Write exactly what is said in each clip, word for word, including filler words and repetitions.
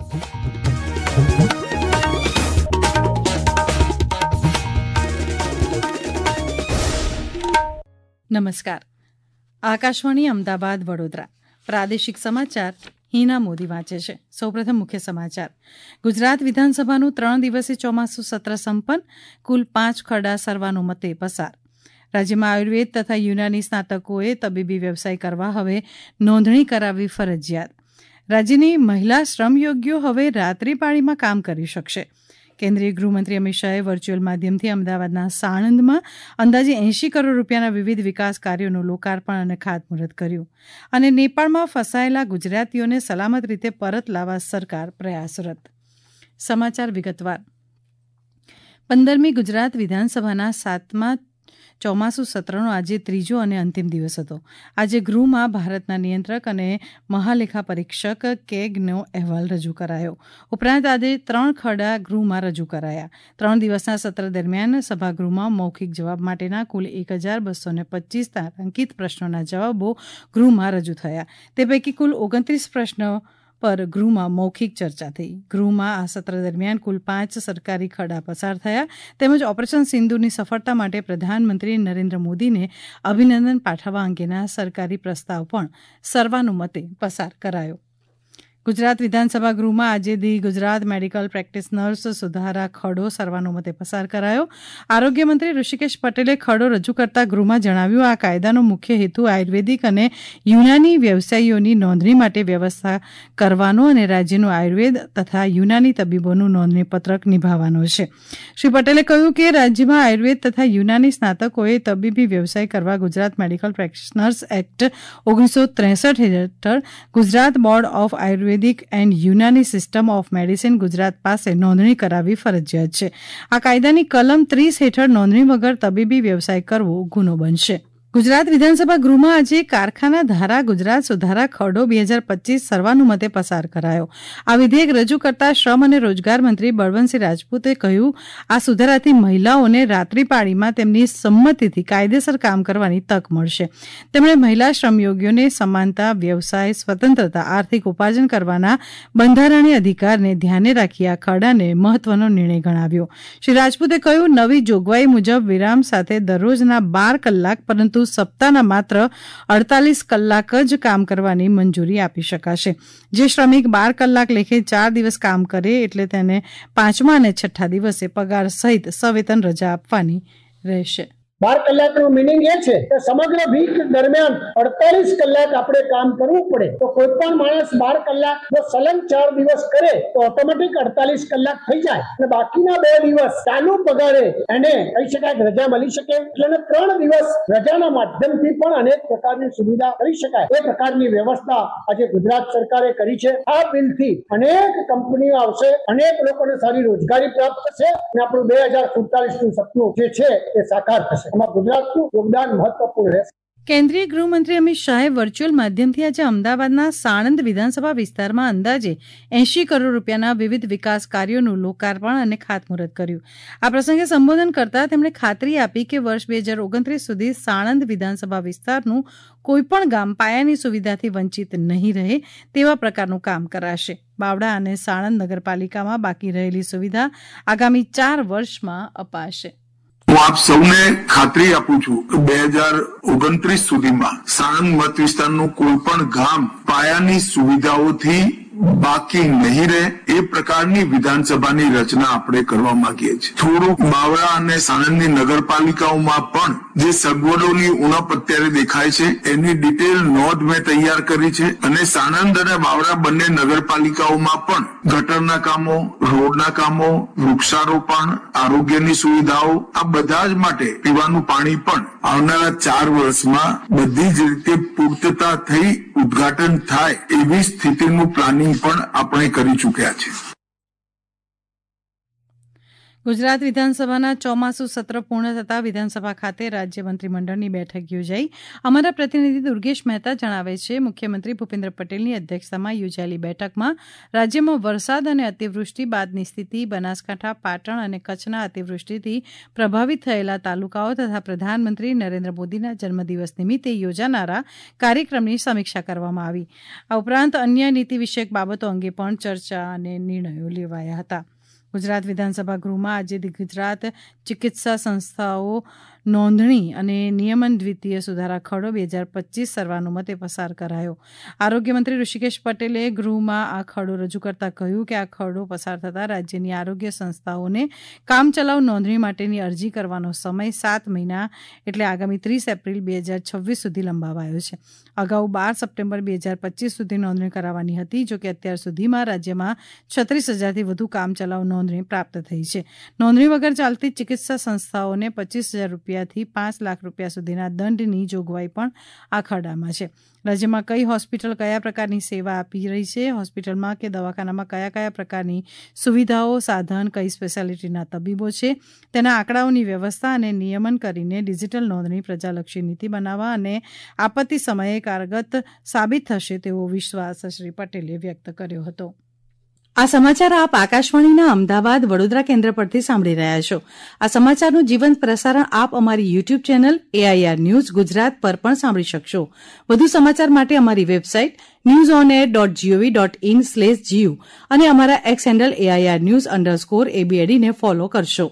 નમસ્કાર. આકાશવાણી અમદાવાદ વડોદરા પ્રાદેશિક સમાચાર હિના મોદી વાંચે છે. સૌપ્રથમ મુખ્ય સમાચાર. ગુજરાત વિધાનસભાનું ત્રણ દિવસીય ચોમાસું સત્ર સંપન્ન. કુલ પાંચ ખરડા સર્વાનુમતે પસાર. રાજ્યમાં આયુર્વેદ તથા યુનાની સ્નાતકોએ તબીબી વ્યવસાય કરવા હવે નોંધણી કરાવવી ફરજિયાત. રાજ્યની મહિલા શ્રમયોગીઓ હવે રાત્રિ પાળીમાં કામ કરી શકશે. કેન્દ્રીય ગૃહમંત્રી અમિત શાહે વર્ચ્યુઅલ માધ્યમથી અમદાવાદના સાણંદમાં અંદાજે એંશી કરોડ રૂપિયાના વિવિધ વિકાસ કાર્યોનું લોકાર્પણ અને ખાતમુહૂર્ત કર્યું. અને નેપાળમાં ફસાયેલા ગુજરાતીઓને સલામત રીતે પરત લાવવા સરકાર પ્રયાસરત. સમાચાર વિગતવાર. પંદરમી ગુજરાત વિધાનસભાના સાતમા ચોમાસુ સત્રનો આજે ત્રીજો અને અંતિમ દિવસ હતો. આજે ગૃહમાં ભારતના નિયંત્રક અને મહાલેખા પરીક્ષક કેગનો અહેવાલ રજૂ કરાયો. ઉપરાંત આજે ત્રણ ખરડા ગૃહમાં રજૂ કરાયા. ત્રણ દિવસના સત્ર દરમિયાન સભાગૃહમાં મૌખિક જવાબ માટેના કુલ એક હજાર બસો ને પચીસ તારાંકિત પ્રશ્નોના જવાબો ગૃહમાં રજૂ થયા. તે પૈકી કુલ ઓગણત્રીસ પ્રશ્નો પર ગૃહમાં મૌખિક ચર્ચા થઈ. ગૃહમાં આ સત્ર દરમિયાન કુલ પાંચ સરકારી ખરડા પસાર થયા. તેમજ ઓપરેશન સિંધુની સફળતા માટે પ્રધાનમંત્રી નરેન્દ્ર મોદીને અભિનંદન પાઠવવા અંગેના સરકારી પ્રસ્તાવ પણ સર્વાનુમતે પસાર કરાયો. ગુજરાત વિધાનસભા ગૃહમાં આજે ધી ગુજરાત મેડિકલ પ્રેક્ટિશનર્સ સુધારા ખરડો સર્વાનુમતે પસાર કરાયો. આરોગ્યમંત્રી ઋષિકેશ પટેલે ખરડો રજૂ કરતા ગૃહમાં જણાવ્યું, આ કાયદાનો મુખ્ય હેતુ આયુર્વેદિક અને યુનાની વ્યવસાયીઓની નોંધણી માટે વ્યવસ્થા કરવાનો અને રાજ્યનું આયુર્વેદ તથા યુનાની તબીબોનું નોંધણીપત્રક નિભાવવાનો છે. શ્રી પટેલે કહ્યું કે રાજ્યમાં આયુર્વેદ તથા યુનાની સ્નાતકોએ તબીબી વ્યવસાય કરવા ગુજરાત મેડિકલ પ્રેક્ટિશનર્સ એક્ટ ઓગણીસો ત્રેસઠ હેઠળ Gujarat board of Ayurveda and Unani system of medicine Gujarat પાસે નોંધણી કરાવવી ફરજિયાત છે. આ કાયદાની કલમ ત્રીસ હેઠળ નોંધણી વગર તબીબી વ્યવસાય કરવો ગુનો બનશે. ગુજરાત વિધાનસભા ગૃહમાં આજે કારખાના ધારા ગુજરાત સુધારા ખરડો બે હજાર પચીસ સર્વાનુમતે પસાર કરાયો. આ વિધેયક રજૂ કરતા શ્રમ અને રોજગાર મંત્રી બળવંતસિંહ રાજપૂતે કહ્યું, આ સુધારાથી મહિલાઓને રાત્રિપાળીમાં તેમની સંમતિથી કાયદેસર કામ કરવાની તક મળશે. તેમણે મહિલા શ્રમયોગીઓને સમાનતા, વ્યવસાય સ્વતંત્રતા, આર્થિક ઉપાર્જન કરવાના બંધારણીય અધિકારને ધ્યાને રાખી આ ખરડાને મહત્વનો નિર્ણય ગણાવ્યો. શ્રી રાજપૂતે કહ્યું, નવી જોગવાઈ મુજબ વિરામ સાથે દરરોજના બાર કલાક પરંતુ સપ્તાહના માત્ર અડતાલીસ કલાક જ કામ કરવાની મંજૂરી આપી શકાશે. જે શ્રમિક બાર કલાક લેખે ચાર દિવસ કામ કરે એટલે તેને પાંચમા અને છઠ્ઠા દિવસે પગાર સહિત સવેતન રજા આપવાની રહેશે. બાર કલાકનો મિનિંગ એ છે કે સમગ્ર વીક દરમિયાન અડતાલીસ કલાક આપણે કામ કરવું પડે. તો કોઈ પણ માણસ બાર કલાક જો સલંગ ચાર દિવસ કરે તો ઓટોમેટિક અડતાલીસ કલાક થઈ જાય અને બાકીના બે દિવસ ચાલુ પગારે એને કહી શકાય રજા મળી શકે. એટલે ત્રણ દિવસ રજાના માધ્યમથી પણ અનેક પ્રકારની સુવિધા કરી શકાય. એ પ્રકારની વ્યવસ્થા આજે ગુજરાત સરકારે કરી છે. આ બિલથી અનેક કંપનીઓ આવશે, અનેક લોકોને સારી રોજગારી પ્રાપ્ત થશે અને આપણું બે હજાર સુડતાલીસ નું સપનું જે છે એ સાકાર થશે. ગુજરાતનું યોગદાન મહત્વપૂર્ણ રહેશે. કેન્દ્રીય ગૃહમંત્રી અમિત શાહે વર્ચ્યુઅલ માધ્યમથી આજે અમદાવાદના સાણંદ વિધાનસભા વિસ્તારમાં અંદાજે એંશી કરોડ રૂપિયાના વિવિધ વિકાસ કાર્યોનું લોકાર્પણ અને ખાતમુહૂર્ત કર્યું. આ પ્રસંગે સંબોધન કરતા તેમણે ખાતરી આપી કે વર્ષ બે હજાર ઓગણત્રીસ સુધી સાણંદ વિધાનસભા વિસ્તારનું કોઈપણ ગામ પાયાની સુવિધાથી વંચિત નહીં રહે તેવા પ્રકારનું કામ કરાશે. બાવડા અને સાણંદ નગરપાલિકામાં બાકી રહેલી સુવિધા આગામી ચાર વર્ષમાં અપાશે. હું આપ સૌને ખાતરી આપું છું કે બે હજાર ઓગણત્રીસ સુધીમાં સાણંદ મત વિસ્તારનું કોઈ પણ ગામ પાયાની સુવિધાઓથી બાકી નહીં રહે એ પ્રકારની વિધાનસભાની રચના આપણે કરવા માંગીએ છીએ. થોડુંક બાવળા અને સાણંદની નગરપાલિકાઓમાં પણ જે સગવડોની ઉણપ અત્યારે દેખાય છે એની ડિટેલ નોંધ મેં તૈયાર કરી છે અને સાણંદ અને બાવળા બંને નગરપાલિકાઓમાં પણ ગટરના કામો, રોડના કામો, વૃક્ષારોપણ, આરોગ્યની સુવિધાઓ આ બધા જ માટે પીવાનું પાણી પણ આવનારા ચાર વર્ષમાં બધી જ રીતે પૂર્તતા થઈ ઉદ્ઘાટન થાય એવી સ્થિતિનું પ્લાનિંગ પણ આપણે કરી ચૂક્યા છે. ગુજરાત વિધાનસભાના ચોમાસુ સત્ર પૂર્ણ થતાં વિધાનસભા ખાતે રાજ્ય મંત્રીમંડળની બેઠક યોજાઈ. અમારા પ્રતિનિધિ દુર્ગેશ મહેતા જણાવે છે, મુખ્યમંત્રી ભૂપેન્દ્ર પટેલની અધ્યક્ષતામાં યોજાયેલી બેઠકમાં રાજ્યમાં વરસાદ અને અતિવૃષ્ટિ બાદની સ્થિતિ, બનાસકાંઠા, પાટણ અને કચ્છના અતિવૃષ્ટિથી પ્રભાવિત થયેલા તાલુકાઓ તથા પ્રધાનમંત્રી નરેન્દ્ર મોદીના જન્મદિવસ નિમિત્તે યોજાનારા કાર્યક્રમની સમીક્ષા કરવામાં આવી. આ ઉપરાંત અન્ય નીતિ વિષયક બાબતો અંગે પણ ચર્ચા અને નિર્ણયો લેવાયા હતા. ગુજરાત વિધાનસભા ગૃહમાં આજે ગુજરાત ચિકિત્સા સંસ્થાઓ નોંધણી અને નિયમન દ્વિતીય સુધારા ખરડો બે હજાર પચીસ સર્વાનુમતે પસાર કરાયો. આરોગ્યમંત્રી ઋષિકેશ પટેલે ગૃહમાં આ ખરડો રજૂ કરતા કહ્યું કે આ ખરડો પસાર થતાં રાજ્યની આરોગ્ય સંસ્થાઓને કામચલાઉ નોંધણી માટેની અરજી કરવાનો સમય સાત મહિના એટલે આગામી ત્રીસ એપ્રિલ બે હજાર છવ્વીસ સુધી લંબાવાયો છે. અગાઉ બાર સપ્ટેમ્બર બે હજાર પચીસ સુધી નોંધણી કરાવવાની હતી. જોકે અત્યાર સુધીમાં રાજ્યમાં છત્રીસ હજારથી વધુ કામચલાઉ નોંધણી પ્રાપ્ત થઈ છે. નોંધણી વગર ચાલતી ચિકિત્સા સંસ્થાઓને પચીસ હજાર રૂપિયાથી પાંચ લાખ રૂપિયા સુધીના દંડની જોગવાઈ પણ આ ખરડામાં છે. રાજ્યમાં કઈ હોસ્પિટલ કયા પ્રકારની સેવા આપી રહી છે, હોસ્પિટલમાં કે દવાખાનામાં કયા કયા પ્રકારની સુવિધાઓ, સાધન, કઈ સ્પેશિયાલિટીના તબીબો છે, તેના આંકડાઓની વ્યવસ્થા અને નિયમન કરીને ડિજિટલ નોંધણી પ્રજાલક્ષી નીતિ બનાવવા અને આપત્તિ સમયે કારગત સાબિત થશે તેવો વિશ્વાસ શ્રી પટેલે વ્યક્ત કર્યો હતો. આ સમાચાર આપ આકાશવાણીના અમદાવાદ વડોદરા કેન્દ્ર પરથી સાંભળી રહ્યા છો. આ સમાચારનું જીવંત પ્રસારણ આપ અમારી YouTube channel AIR news Gujarat પર પણ સાંભળી શકશો. વધુ સમાચાર માટે અમારી website news on air dot GOV dot in slash GU અને અમારા X handle AIR news underscore એબીએડીને ફોલો કરશો.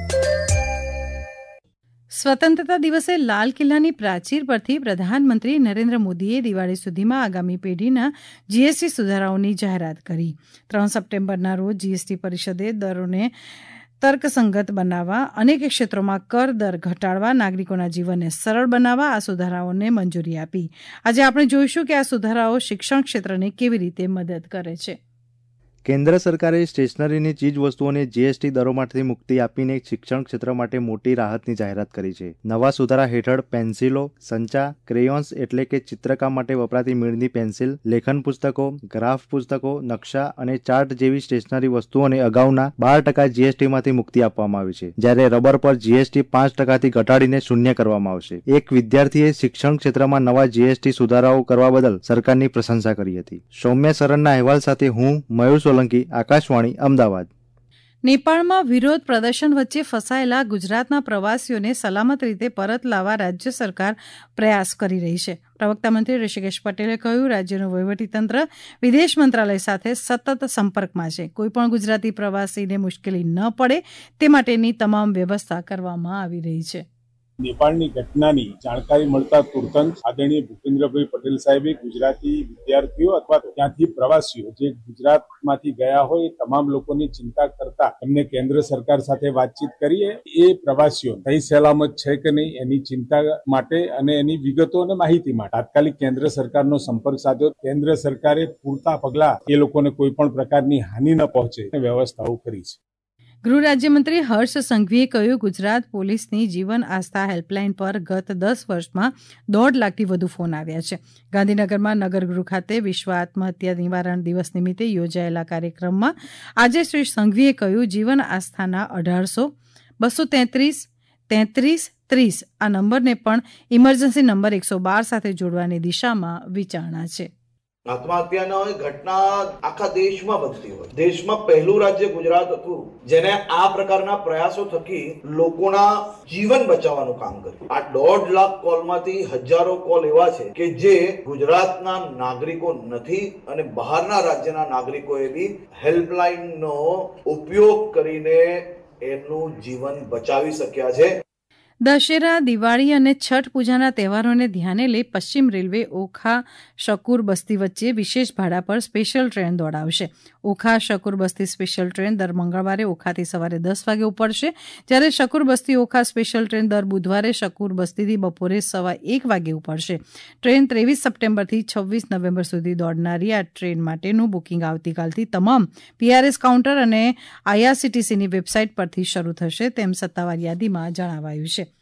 સ્વતંત્રતા દિવસે લાલ કિલ્લાની પ્રાચીર પરથી પ્રધાનમંત્રી નરેન્દ્ર મોદીએ દિવાળી સુધીમાં આગામી પેઢીના જીએસટી સુધારાઓની જાહેરાત કરી. ત્રણ સપ્ટેમ્બરના રોજ જીએસટી પરિષદે દરોને તર્કસંગત બનાવવા, અનેક ક્ષેત્રોમાં કર દર ઘટાડવા, નાગરિકોના જીવનને સરળ બનાવવા આ સુધારાઓને મંજૂરી આપી. આજે આપણે જોઈશું કે આ સુધારાઓ શિક્ષણ ક્ષેત્રને કેવી રીતે મદદ કરે છે. કેન્દ્ર સરકારે સ્ટેશનરીની ચીજ વસ્તુઓને જીએસટી દરોમાંથી મુક્તિ આપીને શિક્ષણ ક્ષેત્ર માટે મોટી રાહતની જાહેરાત કરી છે. નવા સુધારા હેઠળ પેન્સિલો, સંચા, ક્રેયોન્સ એટલે કે ચિત્રકામ માટે વપરાતી મીણની પેન્સિલ, લેખન પુસ્તકો, ગ્રાફ પુસ્તકો, નકશા અને ચાર્ટ જેવી સ્ટેશનરી વસ્તુઓને અગાઉના બાર ટકા જીએસટીમાંથી મુક્તિ આપવામાં આવી છે, જ્યારે રબર પર જીએસટી પાંચ ટકાથી ઘટાડીને શૂન્ય કરવામાં આવશે. એક વિદ્યાર્થીએ શિક્ષણ ક્ષેત્રમાં નવા જીએસટી સુધારાઓ કરવા બદલ સરકારની પ્રશંસા કરી હતી. સૌમ્ય સરનના અહેવાલ સાથે હું મયુર સોલંકી, આકાશવાણી, અમદાવાદ. નેપાળમાં વિરોધ પ્રદર્શન વચ્ચે ફસાયેલા ગુજરાતના પ્રવાસીઓને સલામત રીતે પરત લાવવા રાજ્ય સરકાર પ્રયાસ કરી રહી છે. પ્રવક્તા મંત્રી ઋષિકેશ પટેલે કહ્યું, રાજ્યનું વહીવટીતંત્ર વિદેશ મંત્રાલય સાથે સતત સંપર્કમાં છે. કોઈપણ ગુજરાતી પ્રવાસીને મુશ્કેલી ન પડે તે માટેની તમામ વ્યવસ્થા કરવામાં આવી રહી છે. નેપાળની ઘટનાની જાણકારી મળતા તુરંત આદરણીય ભૂપેન્દ્રભાઈ પટેલ સાહેબે ગુજરાતી વિદ્યાર્થીઓ અથવા ત્યાંથી પ્રવાસીઓ જે ગુજરાતમાંથી ગયા હોય એ તમામ લોકોની ચિંતા કરતા એમને કેન્દ્ર સરકાર સાથે વાતચીત કરીએ. એ પ્રવાસીઓ સહી સલામત છે કે નહીં એની ચિંતા માટે અને એની વિગતો અને માહિતી માટે તાત્કાલિક કેન્દ્ર સરકારનો સંપર્ક સાધ્યો. કેન્દ્ર સરકારે પૂરતા પગલા એ લોકોને કોઈ પણ પ્રકારની હાનિ ન પહોંચે વ્યવસ્થાઓ કરી છે. ગૃહ રાજ્યમંત્રી હર્ષ સંઘવીએ કહ્યું, ગુજરાત પોલીસની જીવન આસ્થા હેલ્પલાઇન પર ગત દસ વર્ષમાં દોઢ લાખથી વધુ ફોન આવ્યા છે. ગાંધીનગરમાં નગરગૃહ ખાતે વિશ્વ આત્મહત્યા નિવારણ દિવસ નિમિત્તે યોજાયેલા કાર્યક્રમમાં આજે શ્રી સંઘવીએ કહ્યું, જીવન આસ્થાના અઢારસો બસો તેત્રીસ તેત્રીસ ત્રીસ આ નંબરને પણ ઇમરજન્સી નંબર એકસો બાર સાથે જોડવાની દિશામાં વિચારણા છે. આત્મહત્યાની ઘટના આખા દેશમાં બનતી હોય. દેશમાં પહેલું રાજ્ય ગુજરાત હતું જેને આ પ્રકારના પ્રયાસો થકી લોકોના જીવન બચાવવાનું કામ કર્યું. આ દોઢ લાખ કોલમાંથી હજારો કોલ એવા છે કે જે ગુજરાતના નાગરિકો નથી અને બહારના રાજ્યના નાગરિકોએ બી હેલ્પલાઇનનો ઉપયોગ કરીને એમનું જીવન બચાવી શક્યા છે. દશેરા, દિવાળી અને છઠ પૂજાના તહેવારોને ધ્યાને લઈ પશ્ચિમ રેલવે ઓખા શકુર બસ્તી વચ્ચે વિશેષ ભાડા પર સ્પેશિયલ ટ્રેન દોડાવશે. ઓખા શકુર બસ્તી સ્પેશિયલ ટ્રેન દર મંગળવારે ઓખાથી સવારે દસ વાગે ઉપડશે, જ્યારે શકુર બસ્તી ઓખા સ્પેશિયલ ટ્રેન દર બુધવારે શકુર બસ્તીથી બપોરે સવા એક વાગે ઉપડશે. ટ્રેન ત્રેવીસ સપ્ટેમ્બરથી છવ્વીસ નવેમ્બર સુધી દોડનારી આ ટ્રેન માટેનું બુકિંગ આવતીકાલથી તમામ પીઆરએસ કાઉન્ટર અને આઈઆરસીટીસીની વેબસાઇટ પરથી શરૂ થશે તેમ સત્તાવાર યાદીમાં જણાવાયું છે.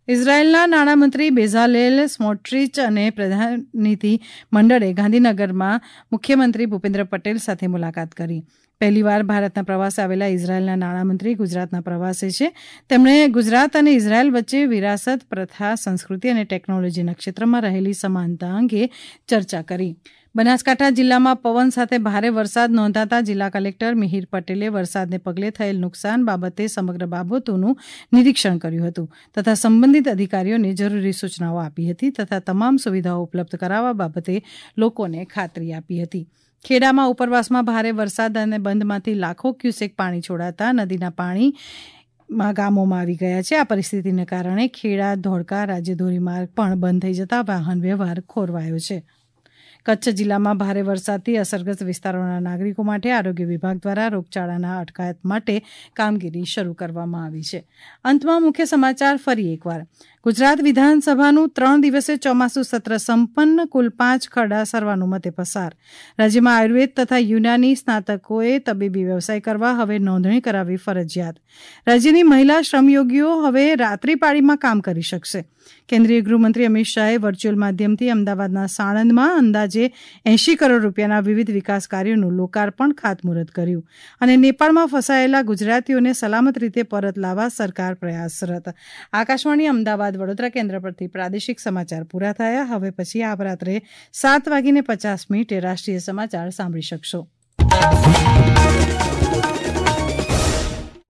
ઇઝરાયેલના નાણામંત્રી બેઝાલેલ સ્મોટ્રીચ અને પ્રતિનિધિ મંડળે ગાંધીનગરમાં મુખ્યમંત્રી ભૂપેન્દ્ર પટેલ સાથે મુલાકાત કરી. પહેલીવાર ભારતના પ્રવાસે આવેલા ઇઝરાયેલના નાણામંત્રી ગુજરાતના પ્રવાસે છે. તેમણે ગુજરાત અને ઇઝરાયેલ વચ્ચે વિરાસત, પ્રથા, સંસ્કૃતિ અને ટેકનોલોજીના ક્ષેત્રમાં રહેલી સમાનતા અંગે ચર્ચા કરી. બનાસકાંઠા જિલ્લામાં પવન સાથે ભારે વરસાદ નોંધાતા જિલ્લા કલેક્ટર મિહિર પટેલે વરસાદને પગલે થયેલ નુકસાન બાબતે સમગ્ર બાબતોનું નિરીક્ષણ કર્યું હતું તથા સંબંધિત અધિકારીઓને જરૂરી સૂચનાઓ આપી હતી તથા તમામ સુવિધાઓ ઉપલબ્ધ કરાવવા બાબતે લોકોને ખાતરી આપી હતી. ખેડામાં ઉપરવાસમાં ભારે વરસાદ અને બંધમાંથી લાખો ક્યુસેક પાણી છોડાતા નદીના પાણી ગામોમાં આવી ગયા છે. આ પરિસ્થિતિને કારણે ખેડા ધોળકા રાજ્ય ધોરીમાર્ગ પણ બંધ થઈ જતા વાહન વ્યવહાર ખોરવાયો છે. કચ્છ જિલ્લામાં ભારે વરસાદથી અસરગ્રસ્ત વિસ્તારોના નાગરિકો માટે આરોગ્ય વિભાગ દ્વારા રોગચાળાના અટકાયત માટે કામગીરી શરૂ કરવામાં આવી છે. અંતમાં મુખ્ય સમાચાર ફરી એકવાર. ગુજરાત વિધાનસભાનું ત્રણ દિવસીય ચોમાસું સત્ર સંપન્ન. કુલ પાંચ ખરડા સર્વાનુમતે પસાર. રાજ્યમાં આયુર્વેદ તથા યુનાની સ્નાતકોએ તબીબી વ્યવસાય કરવા હવે નોંધણી કરાવવી ફરજિયાત. રાજ્યની મહિલા શ્રમયોગીઓ હવે રાત્રિપાળીમાં કામ કરી શકશે. કેન્દ્રીય ગૃહમંત્રી અમિત શાહે વર્ચ્યુઅલ માધ્યમથી અમદાવાદના સાણંદમાં અંદાજે એંશી કરોડ રૂપિયાના વિવિધ વિકાસ કાર્યોનું લોકાર્પણ ખાતમુહૂર્ત કર્યું. અને નેપાળમાં ફસાયેલા ગુજરાતીઓને સલામત રીતે પરત લાવવા સરકાર પ્રયાસરત. આકાશવાણી અમદાવાદ વડોદરા કેન્દ્ર પરથી પ્રાદેશિક સમાચાર પૂરા થયા. હવે પછી આપ રાત્રે સાત વાગીને પચાસ મિનિટે રાષ્ટ્રીય સમાચાર સાંભળી શકશો.